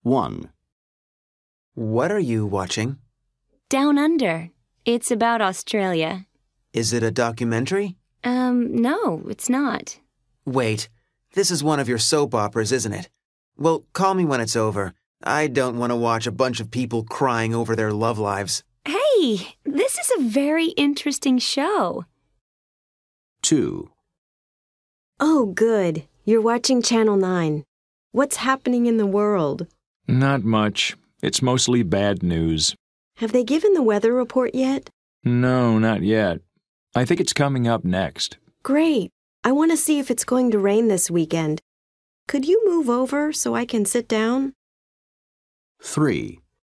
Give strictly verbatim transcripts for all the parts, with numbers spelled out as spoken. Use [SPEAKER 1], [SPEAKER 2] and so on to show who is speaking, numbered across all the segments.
[SPEAKER 1] one.
[SPEAKER 2] What are you watching?
[SPEAKER 3] Down Under. It's about Australia.
[SPEAKER 2] Is it a documentary?
[SPEAKER 3] Um, no, it's not.
[SPEAKER 2] Wait, this is one of your soap operas, isn't it? Well, call me when it's over. I don't want to watch a bunch of people crying over their love lives.
[SPEAKER 3] Hey, this is a very interesting show.
[SPEAKER 1] two.
[SPEAKER 4] Oh, good. You're watching Channel nine. What's happening in the world?
[SPEAKER 5] Not much. It's mostly bad news.
[SPEAKER 4] Have they given the weather report yet?
[SPEAKER 5] No, not yet. I think it's coming up next.
[SPEAKER 4] Great. I want to see if it's going to rain this weekend. Could you move over so I can sit down?
[SPEAKER 1] three.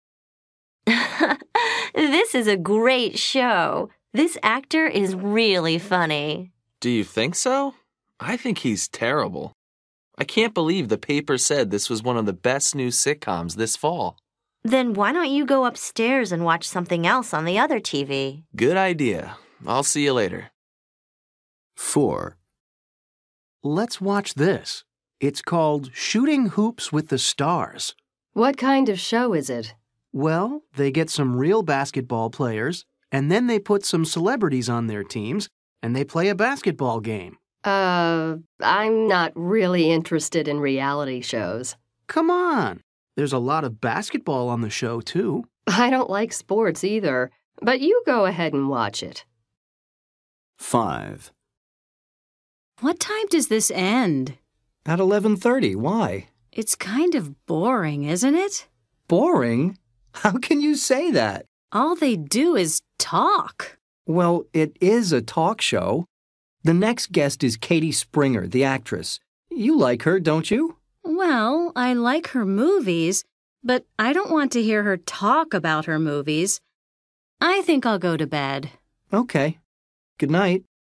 [SPEAKER 6] This is a great show. This actor is really funny.
[SPEAKER 7] Do you think so? I think he's terrible. I can't believe the paper said this was one of the best new sitcoms this fall.
[SPEAKER 6] Then why don't you go upstairs and watch something else on the other T V?
[SPEAKER 7] Good idea. I'll see you later.
[SPEAKER 1] four.
[SPEAKER 8] Let's watch this. It's called Shooting Hoops with the Stars.
[SPEAKER 9] What kind of show is it?
[SPEAKER 8] Well, they get some real basketball players, and then they put some celebrities on their teams, and they play a basketball game.
[SPEAKER 9] Uh, I'm not really interested in reality shows.
[SPEAKER 8] Come on. There's a lot of basketball on the show, too.
[SPEAKER 9] I don't like sports either, but you go ahead and watch it.
[SPEAKER 1] five.
[SPEAKER 10] What time does this end?
[SPEAKER 11] At eleven thirty. Why?
[SPEAKER 10] It's kind of boring, isn't it?
[SPEAKER 11] Boring? How can you say that?
[SPEAKER 10] All they do is talk.
[SPEAKER 11] Well, it is a talk show. The next guest is Katie Springer, the actress. You like her, don't you?
[SPEAKER 10] Well, I like her movies, but I don't want to hear her talk about her movies. I think I'll go to bed.
[SPEAKER 11] Okay. Good night.